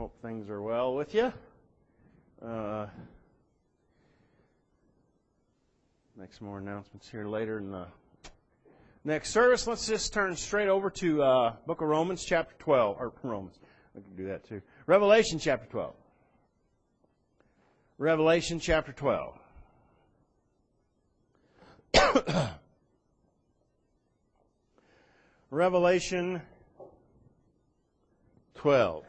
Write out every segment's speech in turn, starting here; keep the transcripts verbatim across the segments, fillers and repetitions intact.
Hope things are well with you. Uh, make some more announcements here later in the next service. Let's just turn straight over to uh, Book of Romans, chapter twelve. Or Romans, we can do that too. Revelation, chapter twelve. Revelation, chapter twelve. Revelation twelve.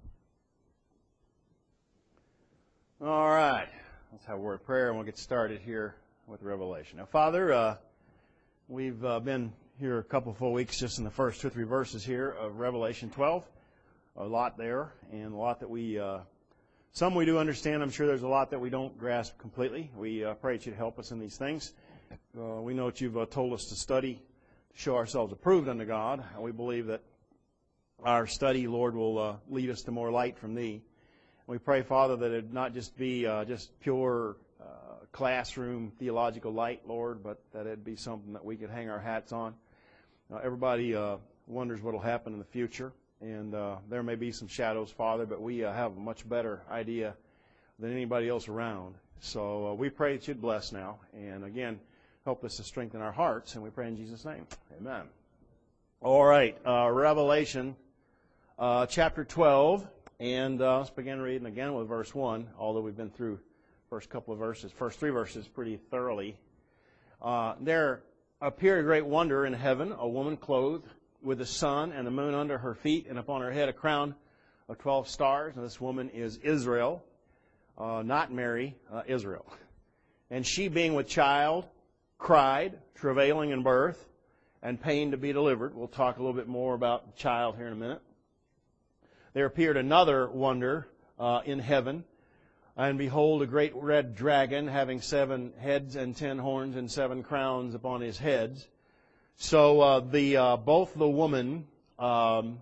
All right. Let's have a word of prayer and we'll get started here with Revelation. Now, Father, uh, we've uh, been here a couple full weeks just in the first two or three verses here of Revelation twelve. A lot there and a lot that we, uh, some we do understand. I'm sure there's a lot that we don't grasp completely. We uh, pray that you'd help us in these things. Uh, we know that you've uh, told us to study, to show ourselves approved unto God. And we believe that our study, Lord, will uh, lead us to more light from Thee. We pray, Father, that it not just be uh, just pure uh, classroom theological light, Lord, but that it be something that we could hang our hats on. Uh, everybody uh, wonders what will happen in the future, and uh, there may be some shadows, Father, but we uh, have a much better idea than anybody else around. So uh, we pray that you'd bless now, and again, help us to strengthen our hearts, and we pray in Jesus' name. Amen. All right, uh, Revelation uh, chapter twelve. And uh, let's begin reading again with verse one, although we've been through the first couple of verses, first three verses pretty thoroughly. Uh, there appeared a great wonder in heaven, a woman clothed with the sun and the moon under her feet, and upon her head a crown of twelve stars. And this woman is Israel, uh, not Mary, uh, Israel. And she, being with child, cried, travailing in birth, and pain to be delivered. We'll talk a little bit more about the child here in a minute. There appeared another wonder uh, in heaven, and behold, a great red dragon, having seven heads and ten horns and seven crowns upon his heads. So uh, the uh, both the woman um,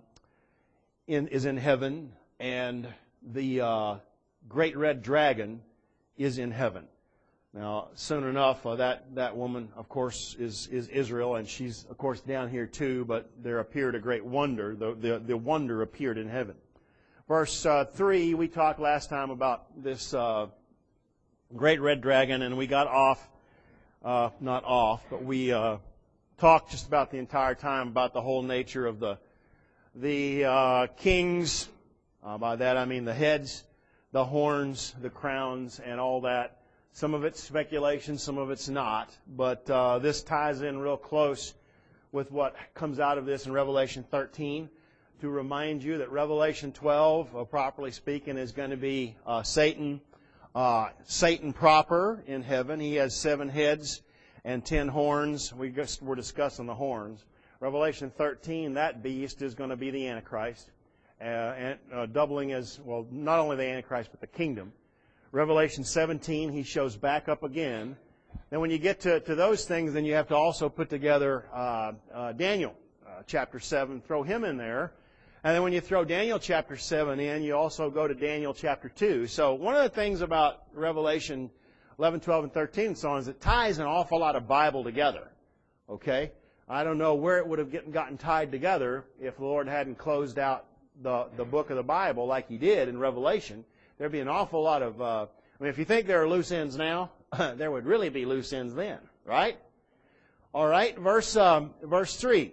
in, is in heaven, and the uh, great red dragon is in heaven. Now, soon enough, uh, that that woman, of course, is is Israel, and she's of course down here too. But there appeared a great wonder. The the, the wonder appeared in heaven. Verse uh, three, we talked last time about this uh, great red dragon, and we got off, uh, not off, but we uh, talked just about the entire time about the whole nature of the the uh, kings. Uh, by that I mean the heads, the horns, the crowns, and all that. Some of it's speculation, some of it's not, but uh, this ties in real close with what comes out of this in Revelation thirteen. To remind you that Revelation twelve, uh, properly speaking, is going to be uh, Satan, uh, Satan proper in heaven. He has seven heads and ten horns. We just were discussing the horns. Revelation thirteen, that beast is going to be the Antichrist, uh, and uh, doubling as, well, not only the Antichrist, but the kingdom. Revelation seventeen, he shows back up again. Then when you get to, to those things, then you have to also put together uh, uh, Daniel, uh, chapter seven, throw him in there. And then when you throw Daniel chapter seven in, you also go to Daniel chapter two. So one of the things about Revelation eleven, twelve, and thirteen and so on is it ties an awful lot of Bible together. Okay? I don't know where it would have get, gotten tied together if the Lord hadn't closed out the, the book of the Bible like He did in Revelation. There'd be an awful lot of, uh, I mean, if you think there are loose ends now, there would really be loose ends then, right? All right, verse um, verse three.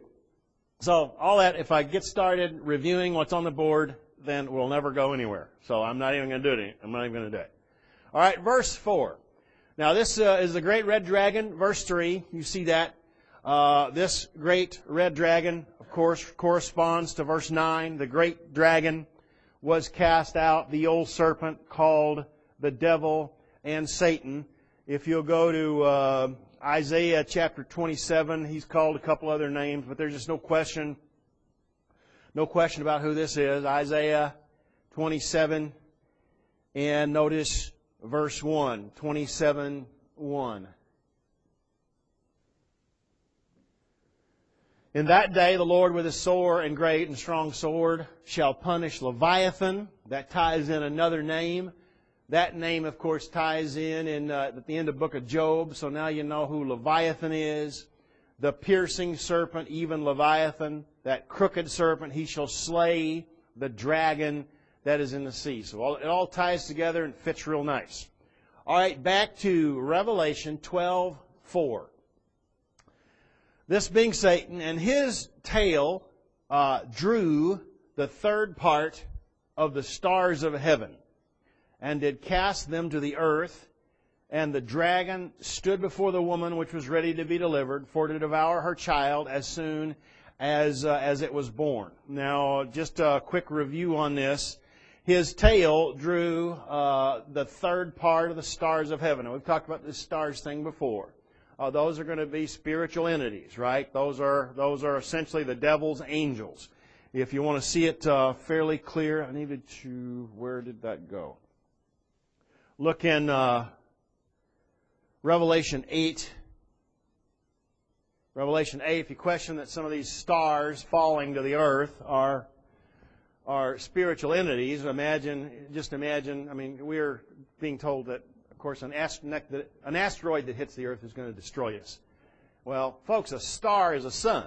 So all that, if I get started reviewing what's on the board, then we'll never go anywhere. So I'm not even going to do it. I'm not even going to do it. All right, verse four. Now this uh, is the great red dragon. Verse three, you see that. Uh, this great red dragon, of course, corresponds to verse nine. The great dragon was cast out, the old serpent called the devil and Satan. If you'll go to uh, Isaiah chapter twenty-seven, he's called a couple other names, but there's just no question, no question about who this is. Isaiah twenty-seven, and notice verse one, twenty-seven, one. In that day the Lord with a sore and great and strong sword shall punish Leviathan. That ties in another name. That name, of course, ties in, in uh, at the end of the book of Job. So now you know who Leviathan is. The piercing serpent, even Leviathan. That crooked serpent, he shall slay the dragon that is in the sea. So all, it all ties together and fits real nice. All right, back to Revelation twelve four. This being Satan, and his tail uh, drew the third part of the stars of heaven, and did cast them to the earth. And the dragon stood before the woman which was ready to be delivered, for to devour her child as soon as uh, as it was born. Now, just a quick review on this. His tail drew uh, the third part of the stars of heaven. Now, we've talked about this stars thing before. Uh, those are going to be spiritual entities, right? Those are those are essentially the devil's angels. If you want to see it uh, fairly clear, I needed to. Where did that go? Look in uh, Revelation eight. Revelation eight. If you question that some of these stars falling to the earth are are spiritual entities, imagine just imagine. I mean, we're being told that, of course, an, ast- an asteroid that hits the earth is going to destroy us. Well, folks, a star is a sun.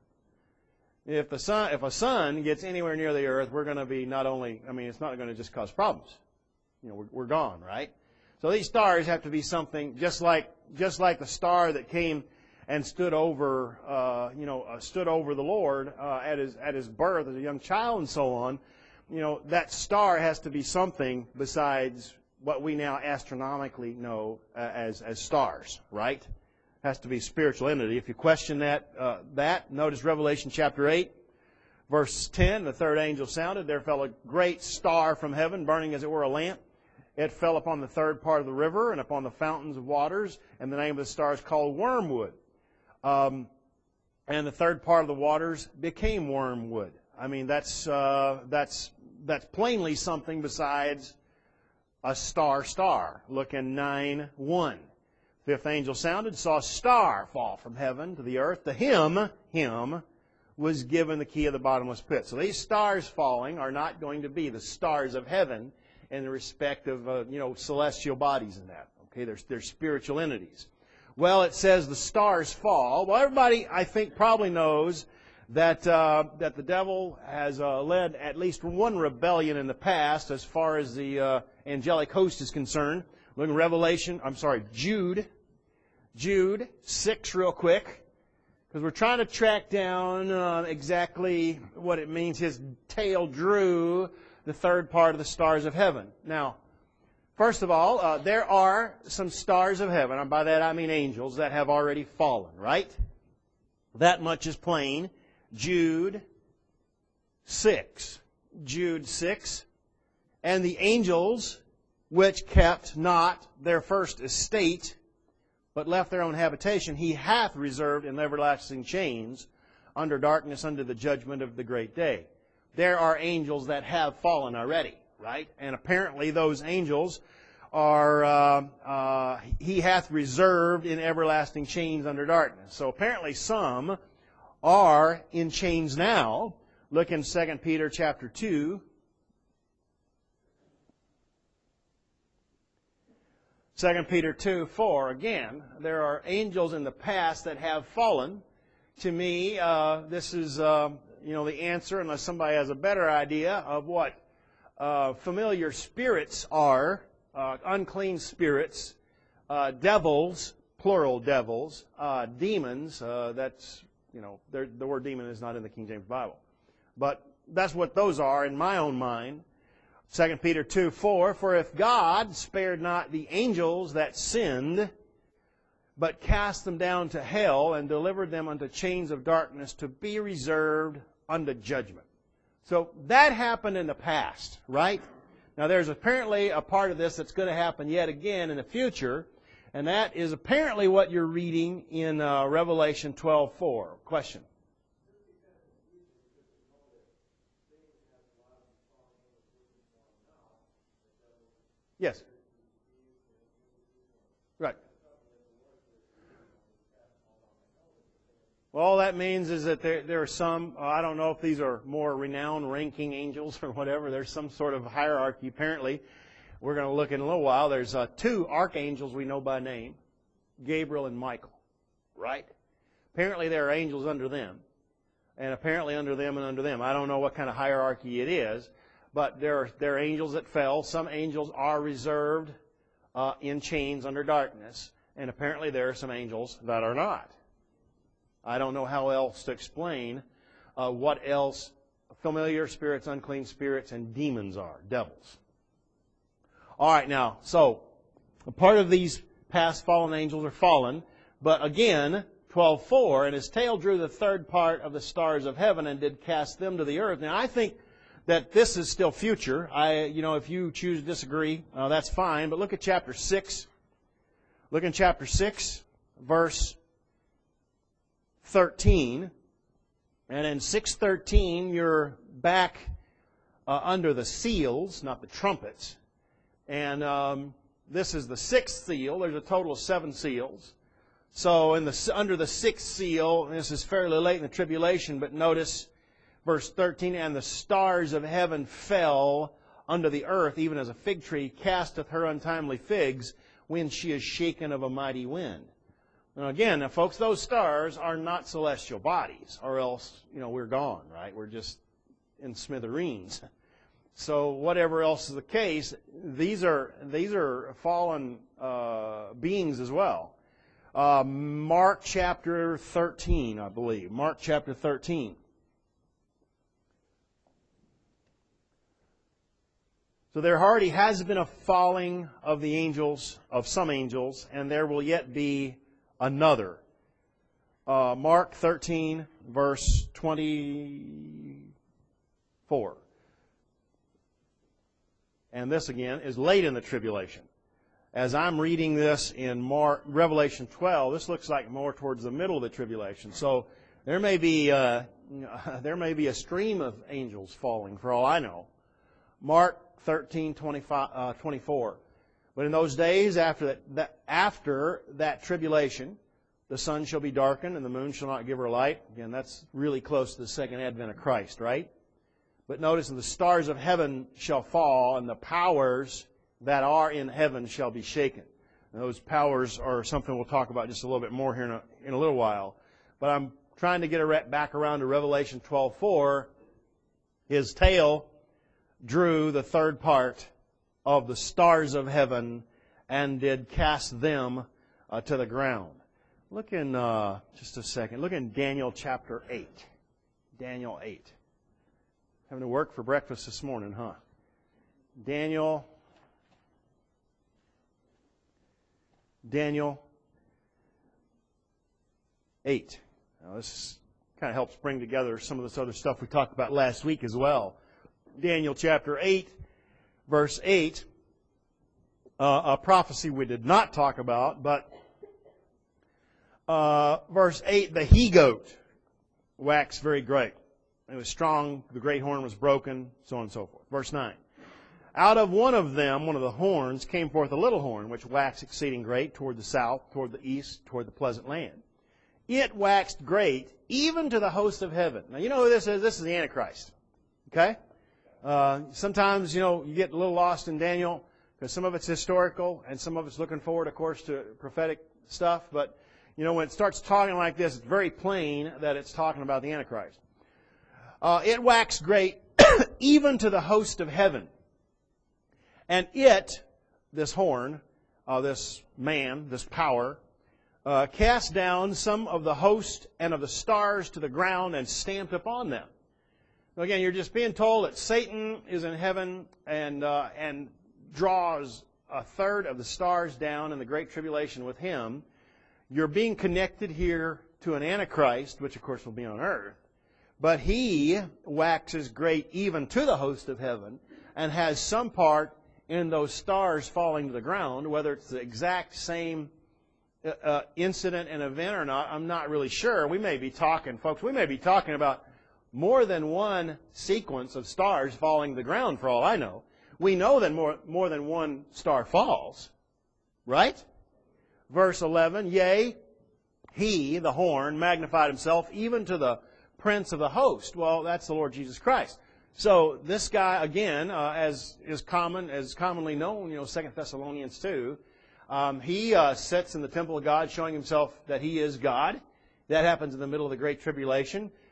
If the sun, if a sun gets anywhere near the earth, we're going to be not only. I mean, it's not going to just cause problems. You know, we're, we're gone, right? So these stars have to be something just like just like the star that came and stood over, uh, you know, uh, stood over the Lord uh, at his at his birth as a young child and so on. You know, that star has to be something besides what we now astronomically know uh, as as stars, right? Has to be a spiritual entity. If you question that, uh, that notice Revelation chapter eight, verse ten. The third angel sounded. There fell a great star from heaven, burning as it were a lamp. It fell upon the third part of the river and upon the fountains of waters, and the name of the star is called Wormwood. Um, and the third part of the waters became wormwood. I mean, that's uh, that's that's plainly something besides a star star. Look in nine one. Fifth angel sounded, saw a star fall from heaven to the earth. To him, him, was given the key of the bottomless pit. So these stars falling are not going to be the stars of heaven in the respect of, uh, you know, celestial bodies and that. Okay, they're, they're spiritual entities. Well, it says the stars fall. Well, everybody, I think, probably knows that uh, that the devil has uh, led at least one rebellion in the past as far as the uh, angelic host is concerned. Look in Revelation, I'm sorry, Jude. Jude six real quick, because we're trying to track down uh, exactly what it means. His tail drew the third part of the stars of heaven. Now, first of all, uh, there are some stars of heaven, and by that I mean angels, that have already fallen, right? That much is plain. Jude six. Jude six. And the angels which kept not their first estate, but left their own habitation, he hath reserved in everlasting chains under darkness unto the judgment of the great day. There are angels that have fallen already, right? And apparently those angels are, uh, uh, he hath reserved in everlasting chains under darkness. So apparently some are in chains now. Look in Second Peter chapter two. Second Peter two four, again, there are angels in the past that have fallen. To me, uh, this is, uh, you know, the answer, unless somebody has a better idea of what uh, familiar spirits are, uh, unclean spirits, uh, devils, plural devils, uh, demons. Uh, that's, you know, the word demon is not in the King James Bible. But that's what those are in my own mind. Second Peter two four, for if God spared not the angels that sinned, but cast them down to hell and delivered them unto chains of darkness to be reserved unto judgment. So that happened in the past, right? Now there's apparently a part of this that's going to happen yet again in the future, and that is apparently what you're reading in uh, Revelation twelve four. Question? Yes. Right. Well, all that means is that there, there are some, uh, I don't know if these are more renowned ranking angels or whatever. There's some sort of hierarchy. Apparently, we're going to look in a little while. There's uh, two archangels we know by name, Gabriel and Michael. Right? Apparently, there are angels under them. And apparently under them and under them. I don't know what kind of hierarchy it is. but there are, there are angels that fell. Some angels are reserved uh, in chains under darkness, and apparently there are some angels that are not. I don't know how else to explain uh, what else familiar spirits, unclean spirits, and demons are, devils. All right, now, so a part of these past fallen angels are fallen, but again, twelve four, and his tail drew the third part of the stars of heaven and did cast them to the earth. Now, I think that this is still future. I, you know, if you choose to disagree, uh, that's fine. But look at chapter six. Look in chapter six, verse thirteen. And in six thirteen, you're back uh, under the seals, not the trumpets. And um, this is the sixth seal. There's a total of seven seals. So in the under the sixth seal, this is fairly late in the tribulation, but notice verse thirteen, and the stars of heaven fell unto the earth, even as a fig tree casteth her untimely figs when she is shaken of a mighty wind. Now again, now folks, those stars are not celestial bodies, or else, you know, we're gone, right? We're just in smithereens. So whatever else is the case, these are these are fallen uh, beings as well. Uh, Mark chapter thirteen, I believe. Mark chapter thirteen. So there already has been a falling of the angels, of some angels, and there will yet be another. Uh, Mark thirteen, verse twenty-four. And this again is late in the tribulation. As I'm reading this in Mark, Revelation twelve, this looks like more towards the middle of the tribulation. So there may be uh, there may be a stream of angels falling, for all I know. Mark thirteen, twenty-five, uh, twenty-four. But in those days after that, that after that tribulation, the sun shall be darkened and the moon shall not give her light. Again, that's really close to the second advent of Christ, right? But notice, the stars of heaven shall fall, and the powers that are in heaven shall be shaken. And those powers are something we'll talk about just a little bit more here in a, in a little while. But I'm trying to get it back around to Revelation twelve four. His tail drew the third part of the stars of heaven and did cast them uh, to the ground. Look in uh, just a second. Look in Daniel chapter eight. Daniel eight. Having to work for breakfast this morning, huh? Daniel. Daniel eight. Now this kind of helps bring together some of this other stuff we talked about last week as well. Daniel chapter eight, verse eight. Uh, a prophecy we did not talk about, but uh, verse eight, the he-goat waxed very great. It was strong, the great horn was broken, so on and so forth. Verse nine. Out of one of them, one of the horns, came forth a little horn, which waxed exceeding great toward the south, toward the east, toward the pleasant land. It waxed great, even to the host of heaven. Now, you know who this is? This is the Antichrist. Okay? Uh, sometimes, you know, you get a little lost in Daniel, because some of it's historical, and some of it's looking forward, of course, to prophetic stuff. But, you know, when it starts talking like this, it's very plain that it's talking about the Antichrist. Uh, it waxed great, even to the host of heaven. And it, this horn, uh, this man, this power, uh, cast down some of the host and of the stars to the ground and stamped upon them. Now again, you're just being told that Satan is in heaven and uh, and draws a third of the stars down in the Great Tribulation with him. You're being connected here to an Antichrist, which of course will be on earth. But he waxes great even to the host of heaven and has some part in those stars falling to the ground. Whether it's the exact same uh, incident and event or not, I'm not really sure. We may be talking, folks, we may be talking about more than one sequence of stars falling to the ground for all I know. We know that more, more than one star falls. Right? Verse eleven, yea, he, the horn, magnified himself even to the prince of the host. Well, that's the Lord Jesus Christ. So this guy, again, uh, as is common, as commonly known, you know, Second Thessalonians two, um, he uh, sits in the temple of God showing himself that he is God. That happens in the middle of the Great Tribulation.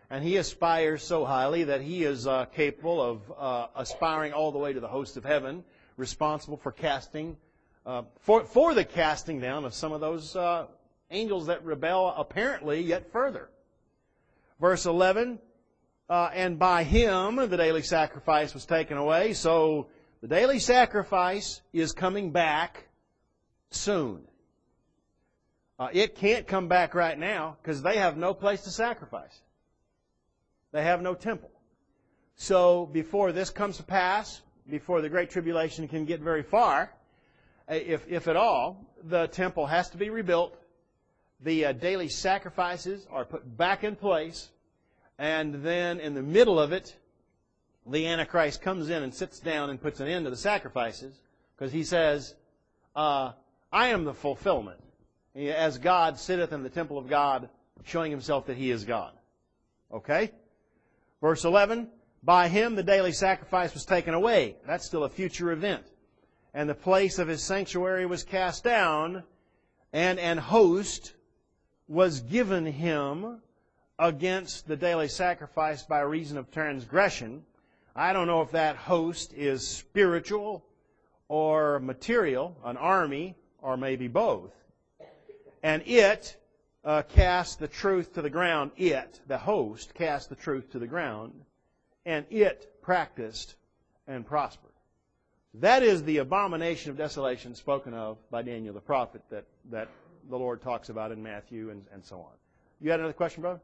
And he aspires so highly that he is uh, capable of uh, aspiring all the way to the host of heaven, responsible for casting, uh, for, for the casting down of some of those uh, angels that rebel apparently yet further. Verse eleven, uh, and by him the daily sacrifice was taken away. So the daily sacrifice is coming back soon. Uh, it can't come back right now because they have no place to sacrifice. They have no temple. So before this comes to pass, before the Great Tribulation can get very far, if, if at all, the temple has to be rebuilt. The uh, daily sacrifices are put back in place. And then in the middle of it, the Antichrist comes in and sits down and puts an end to the sacrifices because he says, uh, I am the fulfillment. As God sitteth in the temple of God, showing himself that he is God. Okay? Verse eleven, by him the daily sacrifice was taken away. That's still a future event. And the place of his sanctuary was cast down, and an host was given him against the daily sacrifice by reason of transgression. I don't know if that host is spiritual or material, an army, or maybe both. And it uh, cast the truth to the ground. It, the host, cast the truth to the ground, and it practiced and prospered. That is the abomination of desolation spoken of by Daniel the prophet that, that the Lord talks about in Matthew and, and so on. You had another question, brother?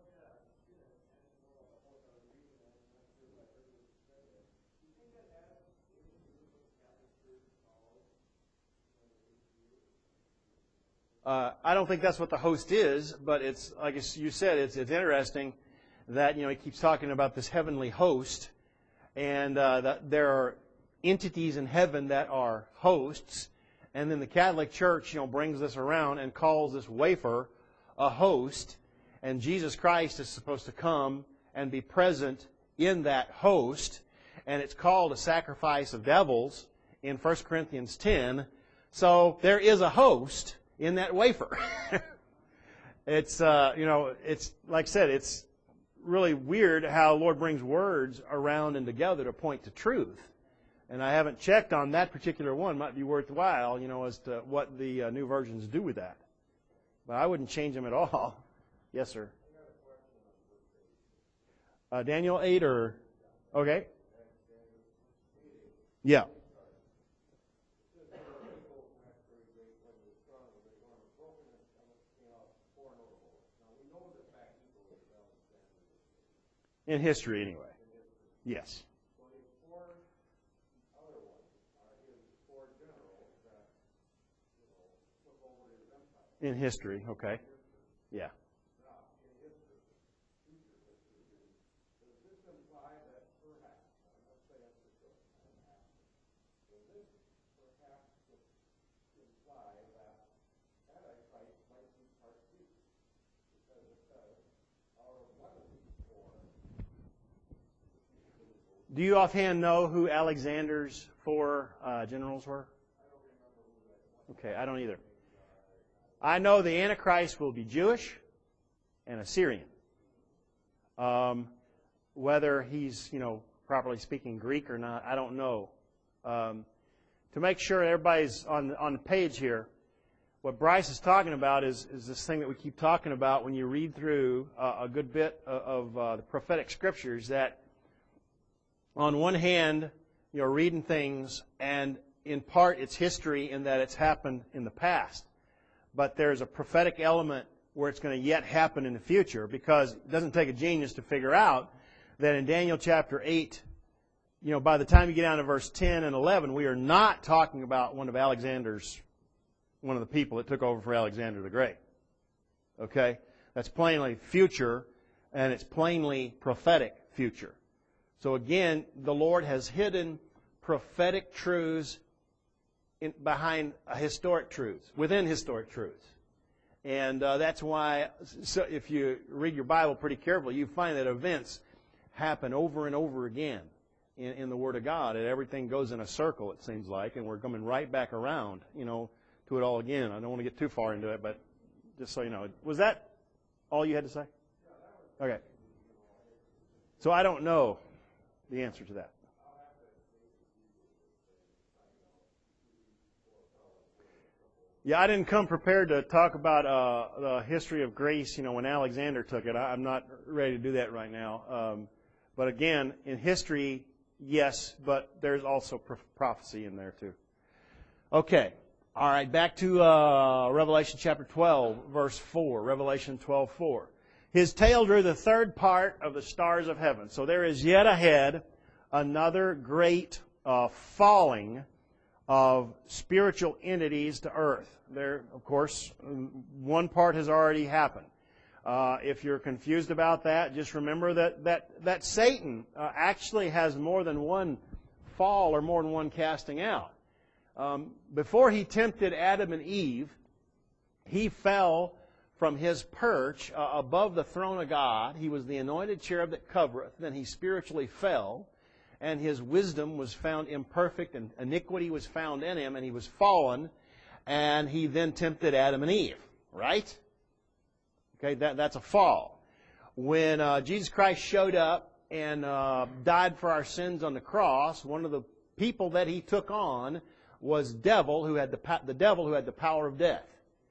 Uh, I don't think that's what the host is, but it's, like you said, it's, it's interesting that, you know, he keeps talking about this heavenly host, and uh, that there are entities in heaven that are hosts, and then the Catholic Church, you know, brings this around and calls this wafer a host, and Jesus Christ is supposed to come and be present in that host, and it's called a sacrifice of devils in First Corinthians ten. So there is a host in that wafer. It's, uh, you know, it's, like I said, it's really weird how the Lord brings words around and together to point to truth. And I haven't checked on that particular one. Might be worthwhile, you know, as to what the uh, new versions do with that. But I wouldn't change them at all. Yes, sir. Uh, Daniel eight or... Okay. Yeah. In history, anyway. Yes. In history, okay. Yeah. Do you offhand know who Alexander's four uh, generals were? Okay, I don't either. I know the Antichrist will be Jewish and Assyrian. Um, whether he's, you know, properly speaking Greek or not, I don't know. Um, to make sure everybody's on on the page here, what Bryce is talking about is is this thing that we keep talking about when you read through uh, a good bit of, of uh, the prophetic scriptures. That on one hand, you're reading things, and in part it's history in that it's happened in the past. But there's a prophetic element where it's going to yet happen in the future, because it doesn't take a genius to figure out that in Daniel chapter eight, you know, by the time you get down to verse ten and eleven, we are not talking about one of Alexander's, one of the people that took over for Alexander the Great. Okay? That's plainly future, and it's plainly prophetic future. So again, the Lord has hidden prophetic truths in, behind historic truths, within historic truths. And uh, that's why, so if you read your Bible pretty carefully, you find that events happen over and over again in, in the Word of God. And everything goes in a circle, it seems like, and we're coming right back around, you know, to it all again. I don't want to get too far into it, but just so you know. Was that all you had to say? Okay. So I don't know the answer to that. Yeah, I didn't come prepared to talk about uh, the history of grace, you know, when Alexander took it. I, I'm not ready to do that right now. Um, but again, in history, yes, but there's also pro- prophecy in there too. Okay. All right, back to uh, Revelation chapter twelve, verse four. Revelation twelve, four. His tail drew the third part of the stars of heaven. So there is yet ahead another great uh, falling of spiritual entities to earth. There, of course, one part has already happened. Uh, if you're confused about that, just remember that that, that Satan uh, actually has more than one fall or more than one casting out. Um, before he tempted Adam and Eve, he fell from his perch uh, above the throne of God. He was the anointed cherub that covereth. Then he spiritually fell, and his wisdom was found imperfect, and iniquity was found in him, and he was fallen, and he then tempted Adam and Eve. Right? Okay, that, that's a fall. When uh, Jesus Christ showed up and uh, died for our sins on the cross, one of the people that he took on was devil, who had the the devil who had the power of death.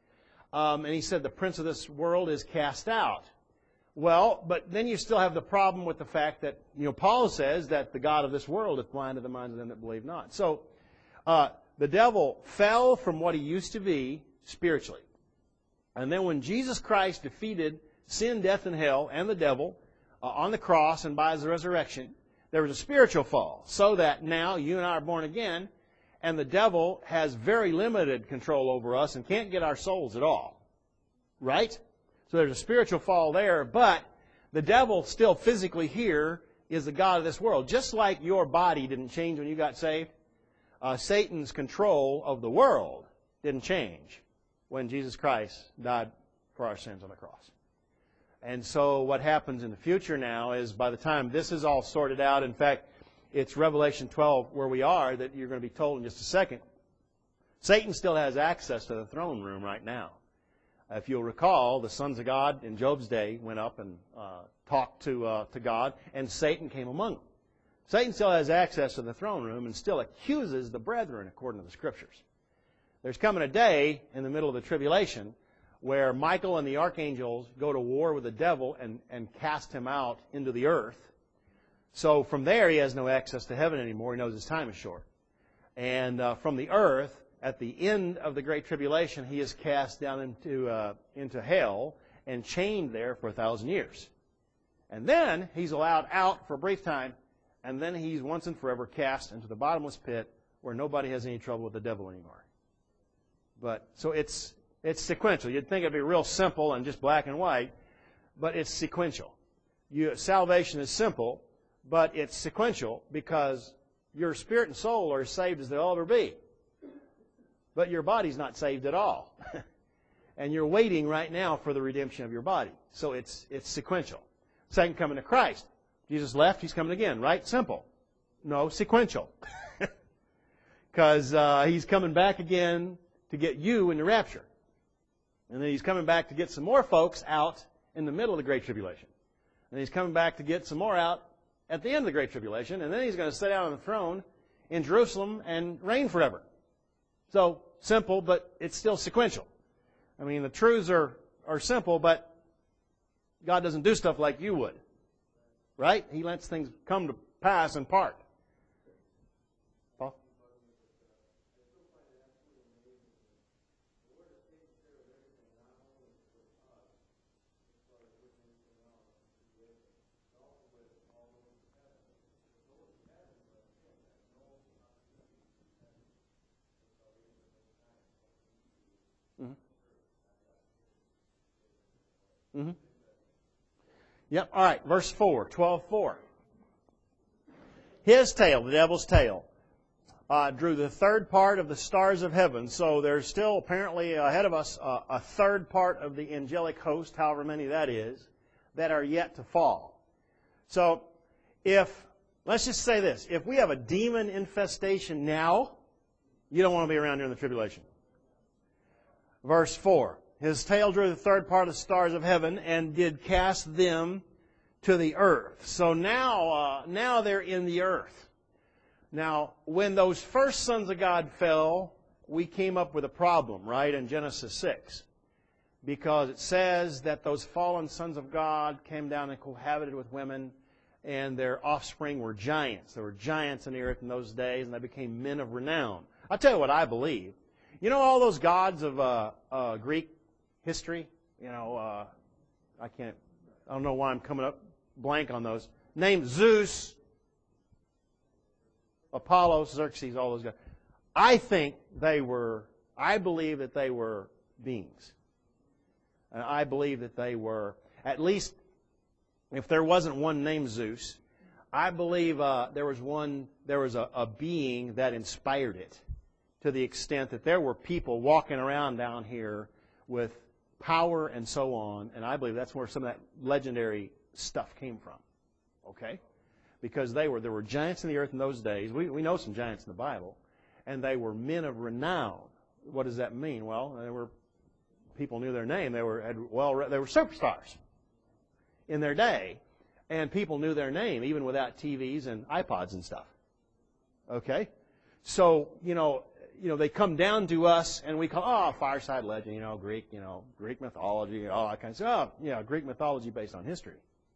Um, and he said, the prince of this world is cast out. Well, but then you still have the problem with the fact that, you know, Paul says that the God of this world hath blinded the minds of them that believe not. So, uh, the devil fell from what he used to be spiritually. And then when Jesus Christ defeated sin, death, and hell, and the devil uh, on the cross and by his resurrection, there was a spiritual fall. So that now you and I are born again, and the devil has very limited control over us and can't get our souls at all. Right? So there's a spiritual fall there, but the devil still physically here is the God of this world. Just like your body didn't change when you got saved, uh, Satan's control of the world didn't change when Jesus Christ died for our sins on the cross. And so what happens in the future now is by the time this is all sorted out, in fact, it's Revelation twelve where we are that you're going to be told in just a second. Satan still has access to the throne room right now. If you'll recall, the sons of God in Job's day went up and uh, talked to uh, to God, and Satan came among them. Satan still has access to the throne room and still accuses the brethren according to the Scriptures. There's coming a day in the middle of the tribulation where Michael and the archangels go to war with the devil and, and cast him out into the earth. So from there, he has no access to heaven anymore. He knows his time is short. And uh, from the earth, at the end of the Great Tribulation, he is cast down into uh, into hell and chained there for a thousand years. And then he's allowed out for a brief time, and then he's once and forever cast into the bottomless pit where nobody has any trouble with the devil anymore. But so it's it's sequential. You'd think it'd be real simple and just black and white, but it's sequential. You, salvation is simple, but it's sequential because your spirit and soul are as saved as they'll ever be. But your body's not saved at all. And you're waiting right now for the redemption of your body. So it's it's sequential. Second coming to Christ. Jesus left, He's coming again, right? Simple. No, sequential. Because uh, He's coming back again to get you in the rapture. And then He's coming back to get some more folks out in the middle of the Great Tribulation. And He's coming back to get some more out at the end of the Great Tribulation. And then He's going to sit down on the throne in Jerusalem and reign forever. So, simple, but it's still sequential. I mean, the truths are, are simple, but God doesn't do stuff like you would. Right? He lets things come to pass in part. Paul? Mm-hmm. Yep. All right. Verse four, twelve four. His tail, the devil's tail, uh, drew the third part of the stars of heaven. So there's still apparently ahead of us uh, a third part of the angelic host, however many that is, that are yet to fall. So if, let's just say this, if we have a demon infestation now, you don't want to be around during the tribulation. Verse four. His tail drew the third part of the stars of heaven and did cast them to the earth. So now, uh, now they're in the earth. Now, when those first sons of God fell, we came up with a problem, right, in Genesis six. Because it says that those fallen sons of God came down and cohabited with women, and their offspring were giants. There were giants in the earth in those days, and they became men of renown. I'll tell you what I believe. You know all those gods of uh, uh, Greek history? You know, uh, I can't, I don't know why I'm coming up blank on those. Named Zeus, Apollo, Xerxes, all those guys. I think they were, I believe that they were beings. And I believe that they were, at least, if there wasn't one named Zeus, I believe uh, there was one, there was a, a being that inspired it, to the extent that there were people walking around down here with power and so on, and I believe that's where some of that legendary stuff came from. Okay? Because they were, there were giants in the earth in those days. We, we know some giants in the Bible, and they were men of renown. What does that mean? Well, they were, people knew their name. They were, had well, they were superstars in their day, and people knew their name even without T Vs and iPods and stuff. Okay? So, you know, you know, they come down to us, and we call, oh, fireside legend, you know, Greek, you know, Greek mythology, all that kind of stuff. Oh, yeah, Greek mythology based on history.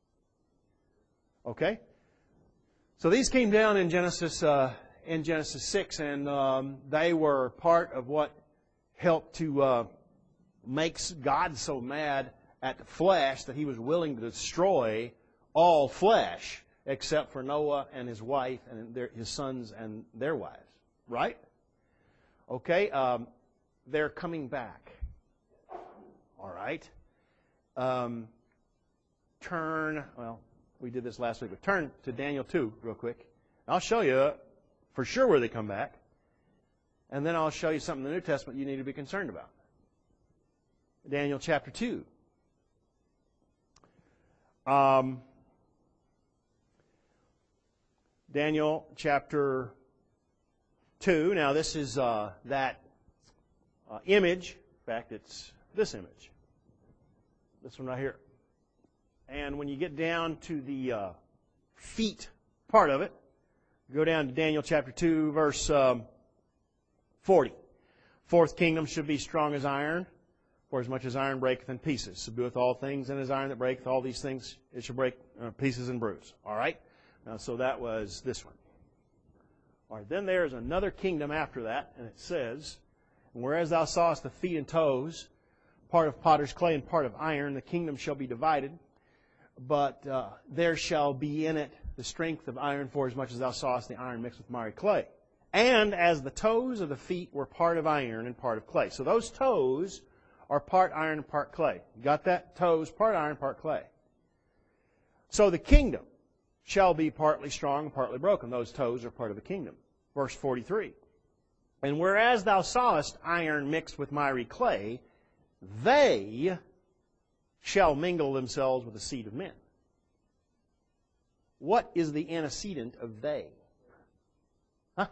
Okay? So these came down in Genesis, uh, in Genesis six, and um, they were part of what helped to uh, make God so mad at the flesh that He was willing to destroy all flesh except for Noah and his wife and their, his sons and their wives. Right? Okay, um, they're coming back. All right. Um, turn, well, we did this last week, but turn to Daniel two real quick. I'll show you for sure where they come back. And then I'll show you something in the New Testament you need to be concerned about. Daniel chapter two. Um, Daniel chapter two. Now this is uh, that uh, image. In fact, it's this image. This one right here. And when you get down to the uh, feet part of it, go down to Daniel chapter two, verse um, forty. Fourth kingdom should be strong as iron, for as much as iron breaketh in pieces. Subdueth all things, and as iron that breaketh all these things, it shall break uh, pieces and bruise. All right? Now, so that was this one. All right, then there is another kingdom after that, and it says, and whereas thou sawest the feet and toes, part of potter's clay and part of iron, the kingdom shall be divided, but uh, there shall be in it the strength of iron, for as much as thou sawest the iron mixed with miry clay. And as the toes of the feet were part of iron and part of clay. So those toes are part iron and part clay. Got that? Toes, part iron, part clay. So the kingdom shall be partly strong and partly broken. Those toes are part of the kingdom. Verse forty-three. And whereas thou sawest iron mixed with miry clay, they shall mingle themselves with the seed of men. What is the antecedent of they? Huh?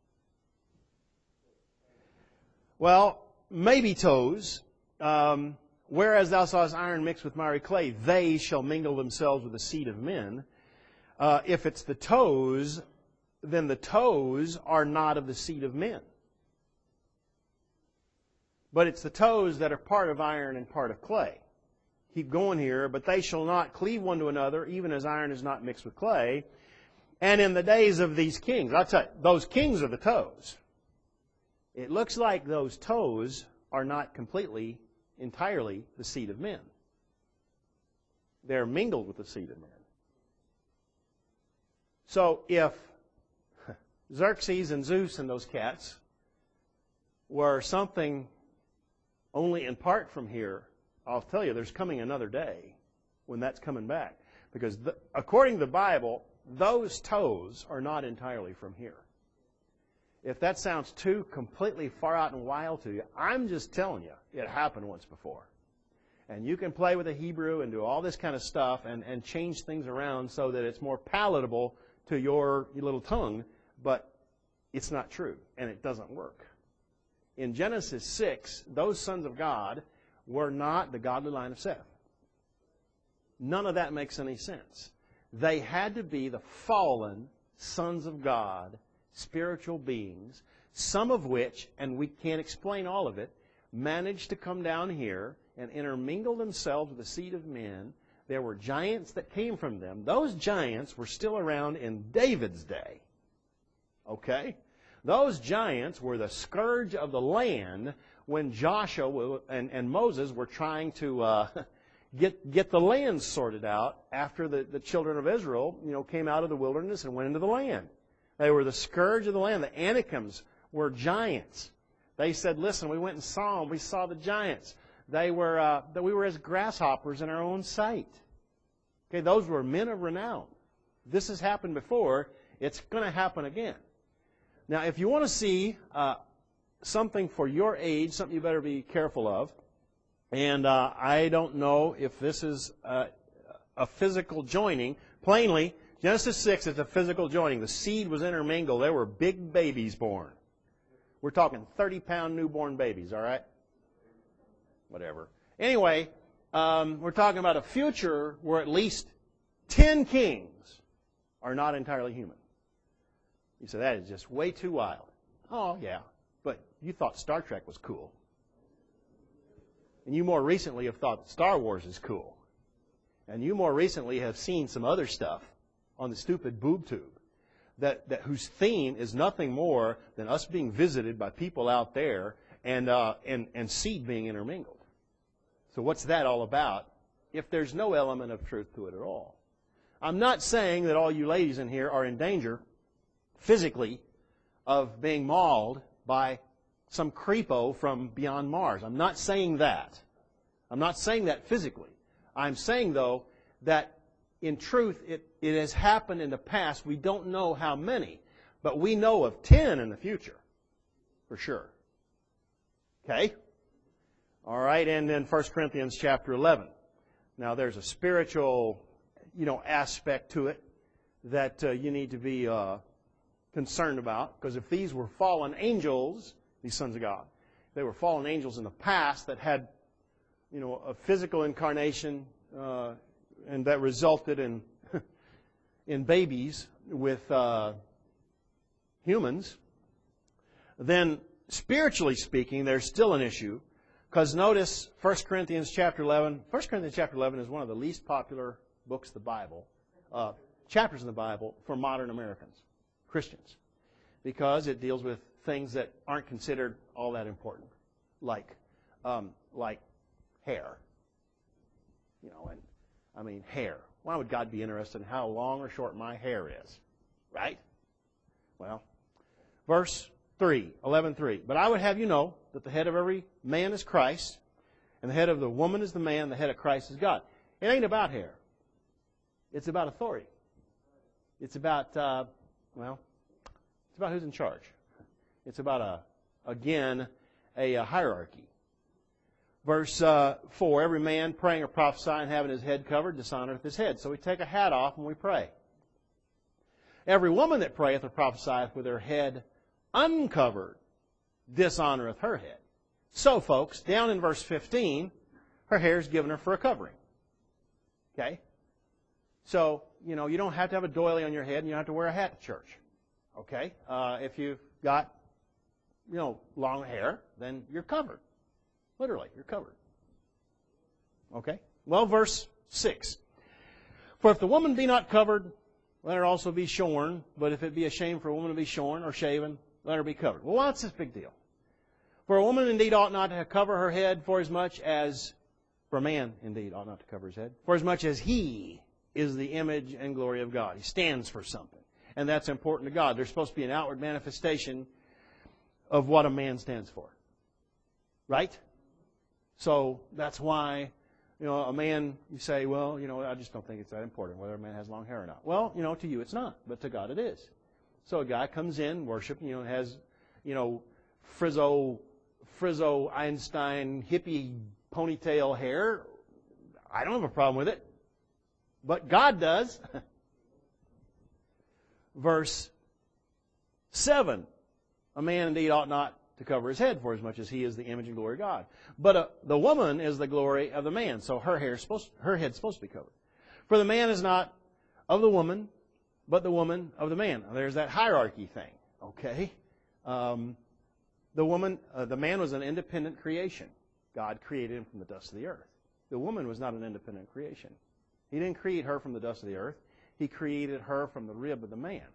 Well, maybe toes. Um, whereas thou sawest iron mixed with miry clay, they shall mingle themselves with the seed of men. Uh, if it's the toes, then the toes are not of the seed of men. But it's the toes that are part of iron and part of clay. Keep going here. But they shall not cleave one to another, even as iron is not mixed with clay. And in the days of these kings, I'll tell you, those kings are the toes. It looks like those toes are not completely, entirely the seed of men. They're mingled with the seed of men. So if Xerxes and Zeus and those cats were something only in part from here, I'll tell you, there's coming another day when that's coming back. Because the, according to the Bible, those toes are not entirely from here. If that sounds too completely far out and wild to you, I'm just telling you, it happened once before. And you can play with the Hebrew and do all this kind of stuff and, and change things around so that it's more palatable to your, your little tongue, but it's not true, and it doesn't work. In Genesis six, those sons of God were not the godly line of Seth. None of that makes any sense. They had to be the fallen sons of God, spiritual beings, some of which, and we can't explain all of it, managed to come down here and intermingle themselves with the seed of men. There were giants that came from them. Those giants were still around in David's day. Okay? Those giants were the scourge of the land when Joshua and, and Moses were trying to uh, get get the land sorted out after the, the children of Israel, you know, came out of the wilderness and went into the land. They were the scourge of the land. The Anakims were giants. They said, listen, we went and saw them. We saw the giants. They were uh, that we were as grasshoppers in our own sight. Okay, those were men of renown. This has happened before. It's going to happen again. Now, if you want to see uh, something for your age, something you better be careful of, and uh, I don't know if this is uh, a physical joining. Plainly, Genesis six is a physical joining. The seed was intermingled. There were big babies born. We're talking thirty-pound newborn babies, all right? Whatever. Anyway, um, we're talking about a future where at least ten kings are not entirely human. You say, that is just way too wild. Oh, yeah. But you thought Star Trek was cool. And you more recently have thought Star Wars is cool. And you more recently have seen some other stuff on the stupid boob tube that, that whose theme is nothing more than us being visited by people out there and, uh, and, and seed being intermingled. So what's that all about if there's no element of truth to it at all? I'm not saying that all you ladies in here are in danger physically of being mauled by some creepo from beyond Mars. I'm not saying that. I'm not saying that physically. I'm saying, though, that in truth it, it has happened in the past. We don't know how many, but we know of ten in the future, for sure. Okay? All right, and then First Corinthians chapter eleven. Now, there's a spiritual, you know, aspect to it that uh, you need to be uh, concerned about, because if these were fallen angels, these sons of God, they were fallen angels in the past that had, you know, a physical incarnation, uh, and that resulted in in babies with uh, humans, then spiritually speaking, there's still an issue. Because notice First Corinthians chapter eleven. First Corinthians chapter eleven is one of the least popular books of the Bible, uh, chapters in the Bible for modern Americans, Christians, because it deals with things that aren't considered all that important, like um, like hair. You know, and I mean hair. Why would God be interested in how long or short my hair is? Right? Well, verse three, eleven three. But I would have you know that the head of every man is Christ, and the head of the woman is the man, the head of Christ is God. It ain't about hair. It's about authority. It's about, uh, well, it's about who's in charge. It's about, a, again, a, a hierarchy. Verse uh, four, every man praying or prophesying, having his head covered, dishonoreth his head. So we take a hat off when we pray. Every woman that prayeth or prophesieth with her head uncovered dishonoreth her head. So, folks, down in verse fifteen, her hair is given her for a covering. Okay? So, you know, you don't have to have a doily on your head and you don't have to wear a hat to church. Okay? Uh, if you've got, you know, long hair, then you're covered. Literally, you're covered. Okay? Well, verse six. For if the woman be not covered, let her also be shorn. But if it be a shame for a woman to be shorn or shaven, let her be covered. Well, what's this big deal? For a woman indeed ought not to cover her head for as much as, for a man indeed ought not to cover his head, for as much as he is the image and glory of God. He stands for something. And that's important to God. There's supposed to be an outward manifestation of what a man stands for. Right? So that's why, you know, a man, you say, well, you know, I just don't think it's that important whether a man has long hair or not. Well, you know, to you it's not, but to God it is. So a guy comes in, worshiping, you know, has, you know, frizzo, frizzo Einstein hippie ponytail hair. I don't have a problem with it. But God does. Verse seven. A man indeed ought not to cover his head for as much as he is the image and glory of God. But uh, the woman is the glory of the man. So her hair is supposed, her head's supposed to be covered. For the man is not of the woman, but the woman of the man. Now, there's that hierarchy thing, okay? Um, the woman, uh, the man was an independent creation. God created him from the dust of the earth. The woman was not an independent creation. He didn't create her from the dust of the earth. He created her from the rib of the man.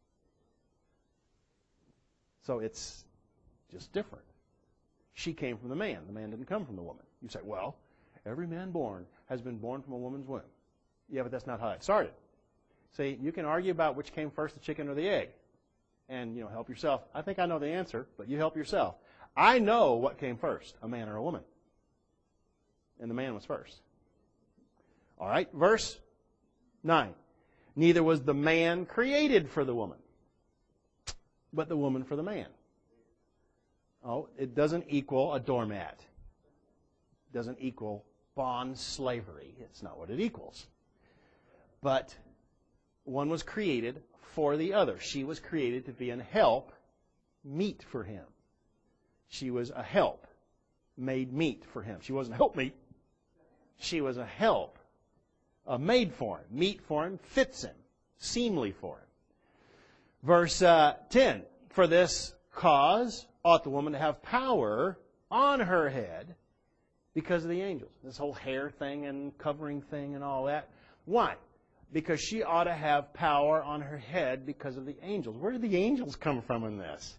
So it's just different. She came from the man. The man didn't come from the woman. You say, well, every man born has been born from a woman's womb. Yeah, but that's not how it started. See, you can argue about which came first, the chicken or the egg. And, you know, help yourself. I think I know the answer, but you help yourself. I know what came first, a man or a woman. And the man was first. All right, verse nine. Neither was the man created for the woman, but the woman for the man. Oh, it doesn't equal a doormat. It doesn't equal bond slavery. It's not what it equals. But one was created for the other. She was created to be an help, meet for him. She was a help, made meet for him. She wasn't a helpmeet. She was a help, uh, made for him, meet for him, fits him, seemly for him. Verse uh, ten, for this cause ought the woman to have power on her head because of the angels. This whole hair thing and covering thing and all that. Why? Because she ought to have power on her head because of the angels. Where did the angels come from in this?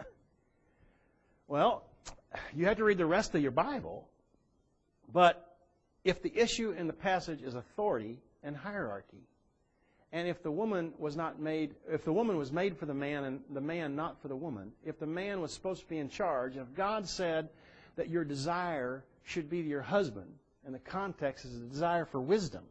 Well, you have to read the rest of your Bible. But if the issue in the passage is authority and hierarchy, and if the woman was not made, if the woman was made for the man and the man not for the woman, if the man was supposed to be in charge, and if God said that your desire should be to your husband, and the context is a desire for wisdom,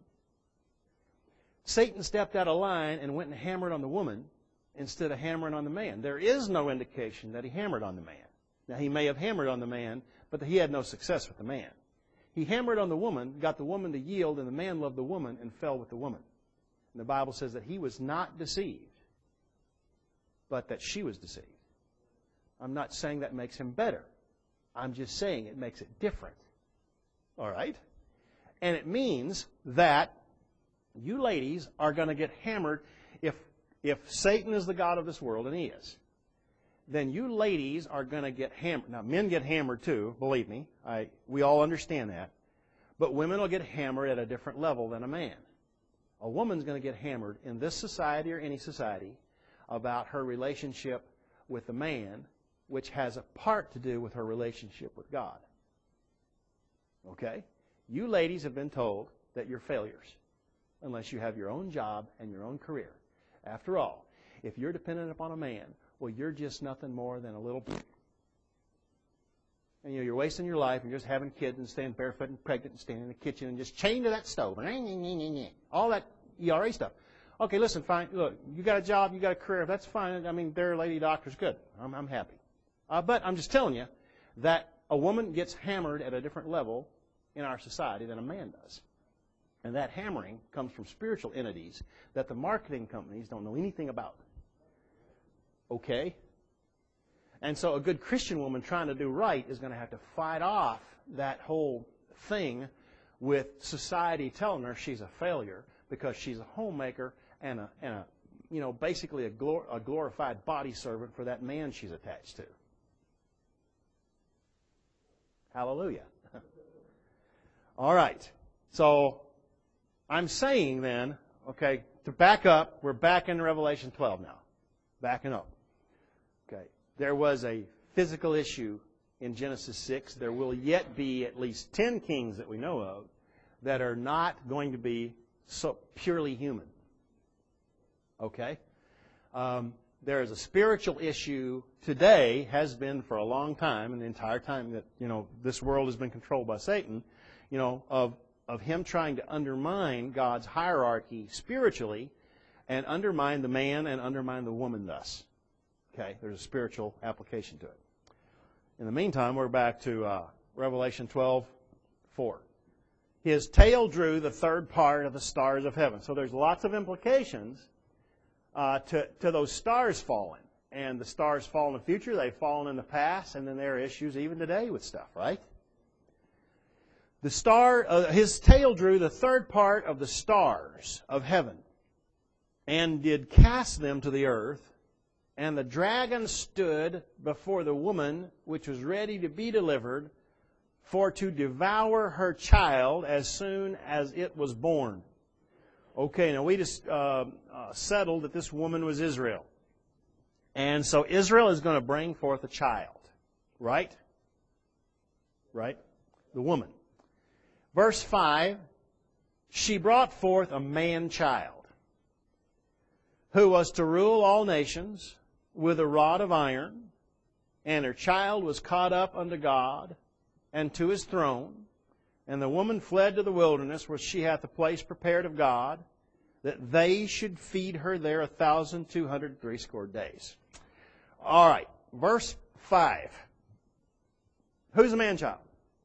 Satan stepped out of line and went and hammered on the woman instead of hammering on the man. There is no indication that he hammered on the man. Now, he may have hammered on the man, but he had no success with the man. He hammered on the woman, got the woman to yield, and the man loved the woman and fell with the woman. And the Bible says that he was not deceived, but that she was deceived. I'm not saying that makes him better. I'm just saying it makes it different. All right? And it means that you ladies are going to get hammered. If, if Satan is the god of this world, and he is, then you ladies are going to get hammered. Now, men get hammered too, believe me. I, we all understand that. But women will get hammered at a different level than a man. A woman's going to get hammered in this society or any society about her relationship with the man, which has a part to do with her relationship with God. Okay? You ladies have been told that you're failures unless you have your own job and your own career. After all, if you're dependent upon a man, well, you're just nothing more than a little... And you know, you're wasting your life and you're just having kids and staying barefoot and pregnant and staying in the kitchen and just chained to that stove. And all that E R A stuff. Okay, listen, fine. Look, you got a job, you got a career. That's fine. I mean, they're lady doctors. Good. I'm, I'm happy. Uh, but I'm just telling you that a woman gets hammered at a different level in our society than a man does. And that hammering comes from spiritual entities that the marketing companies don't know anything about. Okay? And so a good Christian woman trying to do right is going to have to fight off that whole thing with society telling her she's a failure because she's a homemaker and a, and a you know, basically a, glor- a glorified body servant for that man she's attached to. Hallelujah. All right. So I'm saying then, okay, to back up, we're back in Revelation twelve now. Backing up. Okay. There was a physical issue in Genesis six. There will yet be at least ten kings that we know of that are not going to be so purely human. Okay? Um, there is a spiritual issue today, has been for a long time, and the entire time that, you know, this world has been controlled by Satan, you know, of, of him trying to undermine God's hierarchy spiritually and undermine the man and undermine the woman thus. Okay? There's a spiritual application to it. In the meantime, we're back to uh, Revelation twelve four. His tail drew the third part of the stars of heaven. So there's lots of implications uh, to, to those stars falling. And the stars fall in the future, they've fallen in the past, and then there are issues even today with stuff, right? The star, uh, his tail drew the third part of the stars of heaven, and did cast them to the earth. And the dragon stood before the woman which was ready to be delivered, for to devour her child as soon as it was born. Okay, now we just uh, uh, settled that this woman was Israel. And so Israel is going to bring forth a child. Right? Right? The woman. Verse five, she brought forth a man-child, who was to rule all nations with a rod of iron, and her child was caught up unto God and to His throne. And the woman fled to the wilderness, where she hath a place prepared of God, that they should feed her there a thousand two hundred threescore days. All right, verse five. Who's the man-child?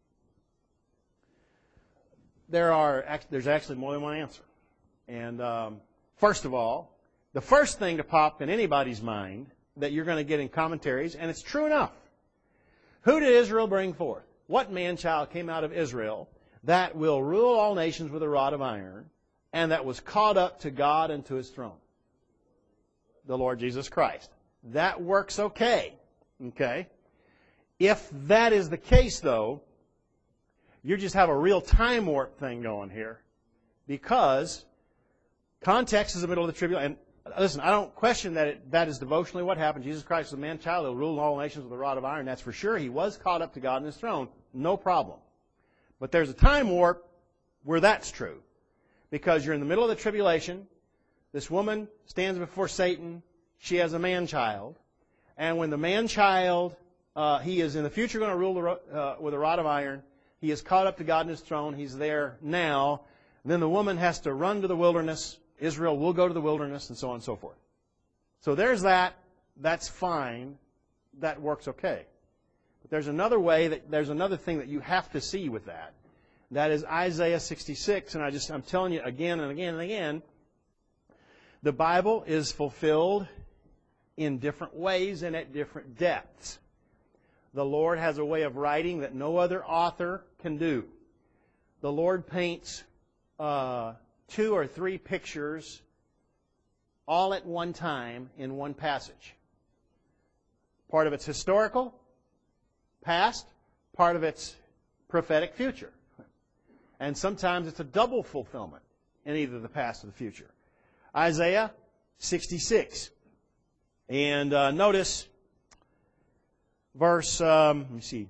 There are there's actually more than one answer. And um, first of all, the first thing to pop in anybody's mind that you're going to get in commentaries, and it's true enough. Who did Israel bring forth? What man-child came out of Israel that will rule all nations with a rod of iron, and that was caught up to God and to His throne? The Lord Jesus Christ. That works okay. Okay? If that is the case, though, you just have a real time warp thing going here, because context is the middle of the tribulation. And listen, I don't question that it, that is devotionally what happened. Jesus Christ is a man-child. He'll rule all nations with a rod of iron. That's for sure. He was caught up to God and His throne. No problem. But there's a time warp where that's true. Because you're in the middle of the tribulation. This woman stands before Satan. She has a man-child. And when the man-child, uh, he is in the future going to rule the, uh, with a rod of iron. He is caught up to God in His throne. He's there now. And then the woman has to run to the wilderness. Israel will go to the wilderness, and so on and so forth. So there's that. That's fine. That works okay. But there's another way, that there's another thing that you have to see with that. That is Isaiah sixty-six, and I just, I'm telling you again and again and again, the Bible is fulfilled in different ways and at different depths. The Lord has a way of writing that no other author can do. The Lord paints uh, two or three pictures all at one time in one passage. Part of it's historical, past, part of it's prophetic future. And sometimes it's a double fulfillment in either the past or the future. Isaiah sixty-six. And uh, notice verse, um, let me see,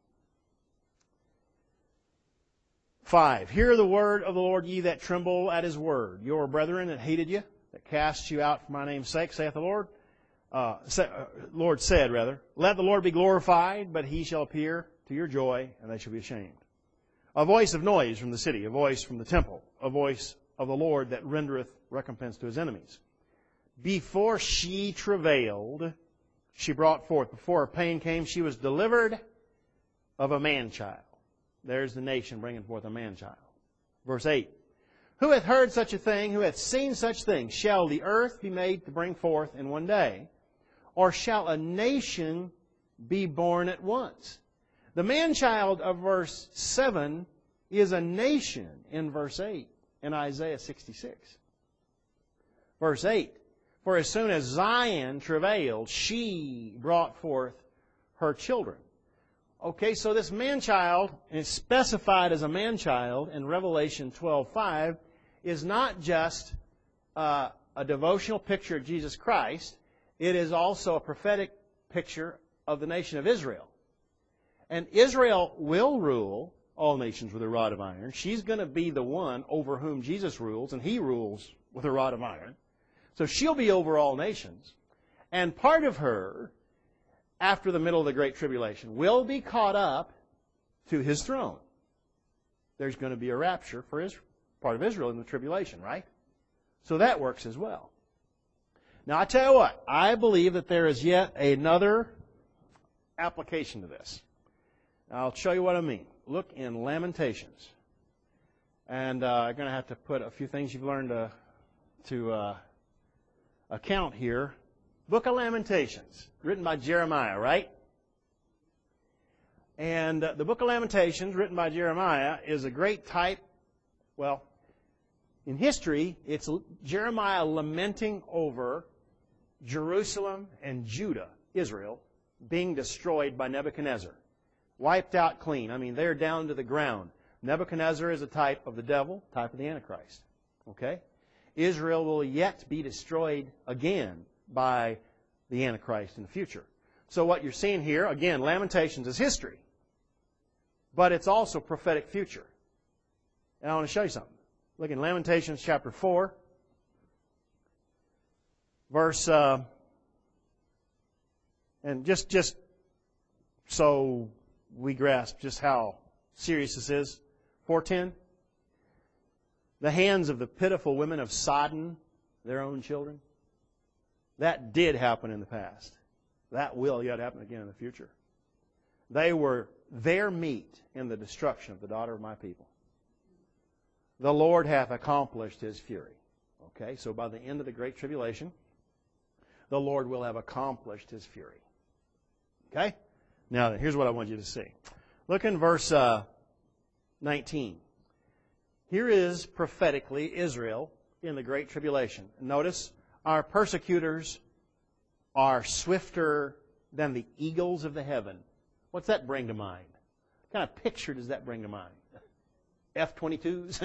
five. Hear the word of the Lord, ye that tremble at His word. Your brethren that hated you, that cast you out for my name's sake, saith the Lord. Uh, say, uh, Lord said, rather, let the Lord be glorified, but He shall appear to your joy, and they shall be ashamed. A voice of noise from the city, a voice from the temple, a voice of the Lord that rendereth recompense to His enemies. Before she travailed, she brought forth. Before her pain came, she was delivered of a man-child. There's the nation bringing forth a man-child. Verse eight. Who hath heard such a thing? Who hath seen such things? Shall the earth be made to bring forth in one day? Or shall a nation be born at once? The man-child of verse seven is a nation in verse eight in Isaiah sixty-six. Verse eight. For as soon as Zion travailed, she brought forth her children. Okay, so this man-child, and it's specified as a man-child in Revelation twelve five, is not just uh, a devotional picture of Jesus Christ. It is also a prophetic picture of the nation of Israel. And Israel will rule all nations with a rod of iron. She's going to be the one over whom Jesus rules, and He rules with a rod of iron. So she'll be over all nations. And part of her, after the middle of the Great Tribulation, will be caught up to His throne. There's going to be a rapture for Israel, part of Israel in the tribulation, right? So that works as well. Now, I tell you what, I believe that there is yet another application to this. I'll show you what I mean. Look in Lamentations. And uh, I'm going to have to put a few things you've learned to, to uh, account here. Book of Lamentations, written by Jeremiah, right? And uh, the book of Lamentations, written by Jeremiah, is a great type, well, in history, it's Jeremiah lamenting over Jerusalem and Judah, Israel, being destroyed by Nebuchadnezzar. Wiped out clean. I mean, they're down to the ground. Nebuchadnezzar is a type of the devil, type of the Antichrist. Okay? Israel will yet be destroyed again by the Antichrist in the future. So what you're seeing here, again, Lamentations is history. But it's also prophetic future. And I want to show you something. Look in Lamentations chapter four. Verse, uh, and just, just so we grasp just how serious this is. four ten. The hands of the pitiful women of Sodom, their own children. That did happen in the past. That will yet happen again in the future. They were their meat in the destruction of the daughter of my people. The Lord hath accomplished His fury. Okay, so by the end of the Great Tribulation, the Lord will have accomplished His fury. Okay? Now, here's what I want you to see. Look in verse uh, nineteen. Here is prophetically Israel in the Great Tribulation. Notice, our persecutors are swifter than the eagles of the heaven. What's that bring to mind? What kind of picture does that bring to mind? F twenty-twos?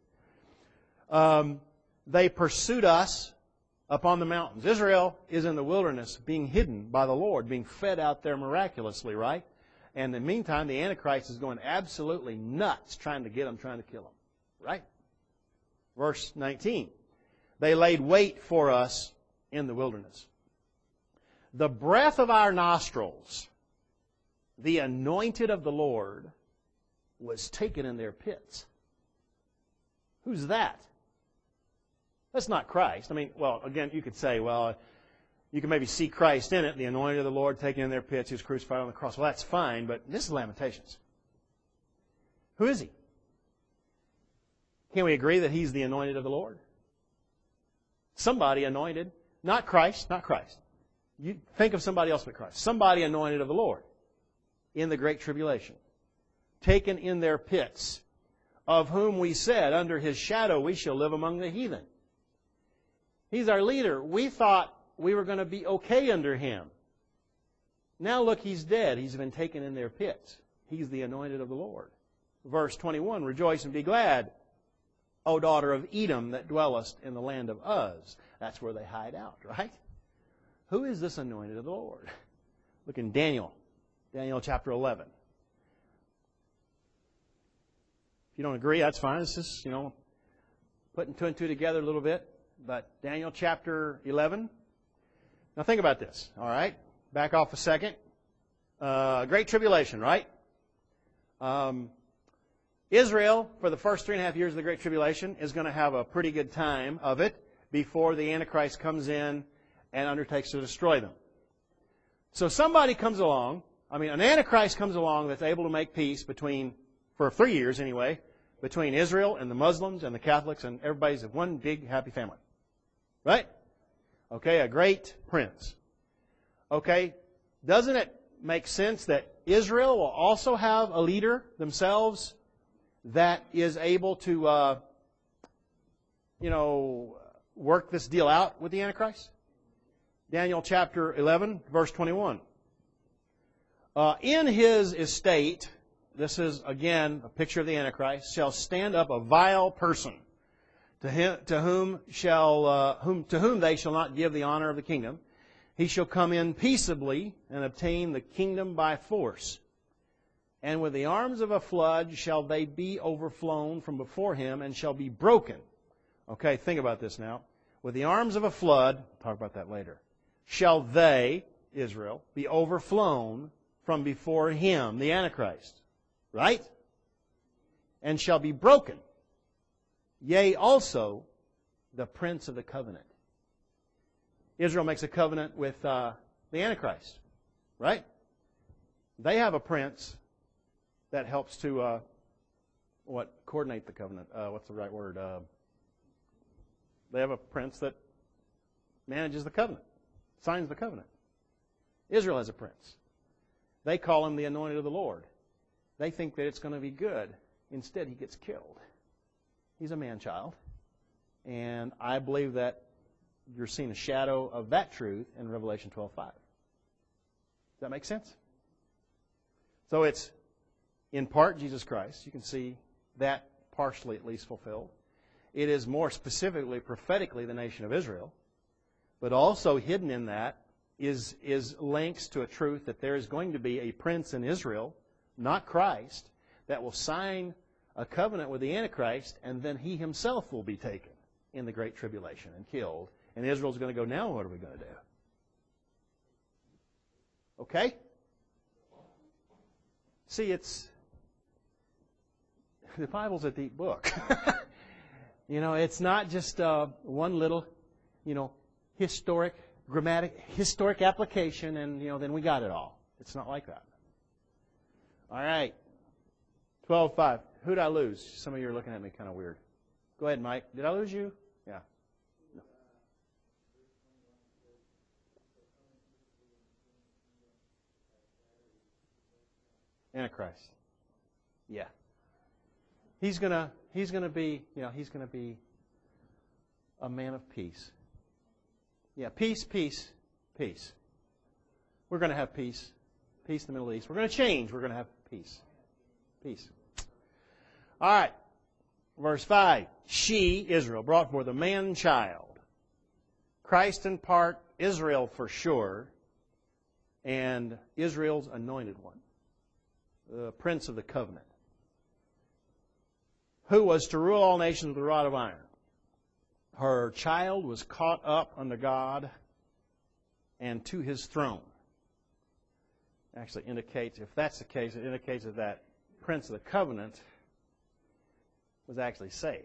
um, they pursued us upon the mountains. Israel is in the wilderness being hidden by the Lord, being fed out there miraculously, right? And in the meantime, the Antichrist is going absolutely nuts trying to get them, trying to kill them, right? Verse nineteen. They laid wait for us in the wilderness. The breath of our nostrils, the anointed of the Lord, was taken in their pits. Who's that? That's not Christ. I mean, well, again, you could say, well, you can maybe see Christ in it, the anointed of the Lord taken in their pits, He was crucified on the cross. Well, that's fine, but this is Lamentations. Who is He? Can we agree that He's the anointed of the Lord? Somebody anointed. Not Christ, not Christ. You think of somebody else but Christ. Somebody anointed of the Lord in the Great Tribulation. Taken in their pits, of whom we said, under His shadow we shall live among the heathen. He's our leader. We thought we were going to be okay under Him. Now look, He's dead. He's been taken in their pits. He's the anointed of the Lord. Verse twenty-one, rejoice and be glad, O daughter of Edom, that dwellest in the land of Uz. That's where they hide out, right? Who is this anointed of the Lord? Look in Daniel. Daniel chapter eleven. If you don't agree, that's fine. It's just, you know, putting two and two together a little bit. But Daniel chapter eleven. Now think about this, all right? Back off a second. Uh, Great Tribulation, right? Um, Israel, for the first three and a half years of the Great Tribulation, is going to have a pretty good time of it before the Antichrist comes in and undertakes to destroy them. So somebody comes along, I mean, an Antichrist comes along that's able to make peace between, for three years anyway, between Israel and the Muslims and the Catholics, and everybody's one big happy family. Right? Okay, a great prince. Okay, doesn't it make sense that Israel will also have a leader themselves that is able to, uh, you know, work this deal out with the Antichrist? Daniel chapter eleven, verse twenty-one. Uh, in his estate, this is again a picture of the Antichrist, shall stand up a vile person, to him, to whom shall, uh, whom to whom they shall not give the honor of the kingdom. He shall come in peaceably and obtain the kingdom by force. And with the arms of a flood shall they be overflown from before him, and shall be broken. Okay, think about this now. With the arms of a flood, we'll talk about that later, shall they, Israel, be overflown from before him, the Antichrist. Right? And shall be broken. Yea, also, the prince of the covenant. Israel makes a covenant with uh, the Antichrist. Right? They have a prince that helps to, uh, what, coordinate the covenant. Uh, what's the right word? Uh, they have a prince that manages the covenant, signs the covenant. Israel has a prince. They call him the anointed of the Lord. they think that it's going to be good. Instead, he gets killed. He's a man-child. And I believe that you're seeing a shadow of that truth in Revelation twelve five. Does that make sense? So it's, in part, Jesus Christ. You can see that partially at least fulfilled. It is more specifically, prophetically, the nation of Israel. But also hidden in that is, is links to a truth that there is going to be a prince in Israel, not Christ, that will sign a covenant with the Antichrist, and then he himself will be taken in the Great Tribulation and killed. And Israel's going to go, now what are we going to do? Okay? See, it's... The Bible's a deep book. You know, it's not just uh, one little, you know, historic, grammatic, historic application, and, you know, then we got it all. It's not like that. All right. twelve five. Who did I lose? Some of you are looking at me kind of weird. Go ahead, Mike. Did I lose you? Yeah. No. Antichrist. Yeah. He's gonna he's gonna be, you know, he's gonna be a man of peace. Yeah, peace, peace, peace. We're gonna have peace. Peace in the Middle East. We're gonna change. We're gonna have peace. Peace. All right. Verse five. She, Israel, brought forth a man-child. Christ in part, Israel for sure, and Israel's anointed one, the Prince of the Covenant, who was to rule all nations with a rod of iron. Her child was caught up unto God and to His throne. Actually indicates, if that's the case, it indicates that that Prince of the Covenant was actually saved.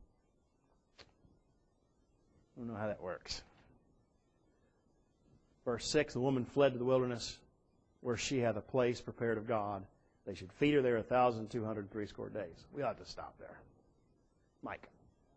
I don't know how that works. Verse six, the woman fled to the wilderness where she had a place prepared of God. They should feed her there a thousand two hundred threescore days. We ought to stop there. Mike.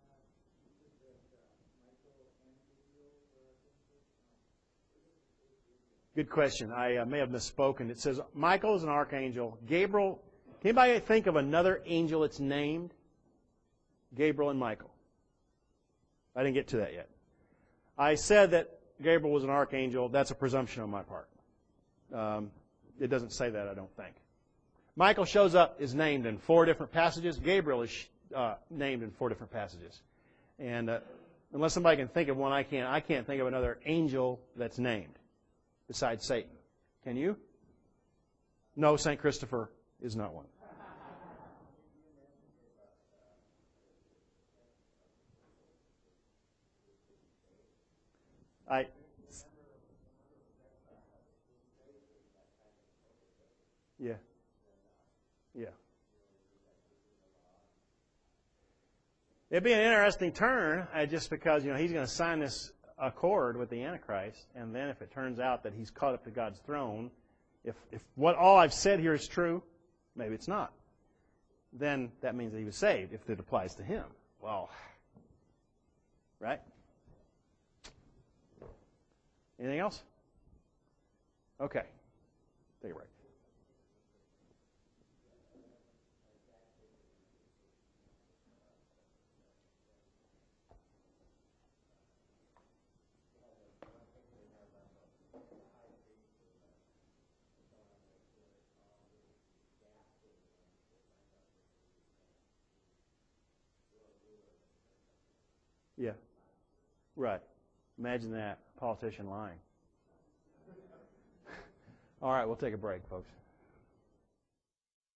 Good question. I uh, may have misspoken. It says Michael is an archangel. Gabriel. Can anybody think of another angel that's named? Gabriel and Michael. I didn't get to that yet. I said that Gabriel was an archangel. That's a presumption on my part. Um, it doesn't say that, I don't think. Michael shows up, is named in four different passages. Gabriel is uh, named in four different passages. And uh, unless somebody can think of one, I can't. I can't think of another angel that's named besides Satan. Can you? No, Saint Christopher is not one. I. Yeah. Yeah. It'd be an interesting turn, uh, just because, you know, he's going to sign this accord with the Antichrist, and then if it turns out that he's caught up to God's throne, if if what all I've said here is true, maybe it's not, then that means that he was saved, if it applies to him. Well, right? Anything else? Okay. Take a break. Yeah. Right. Imagine that. Politician lying. All right, we'll take a break, folks.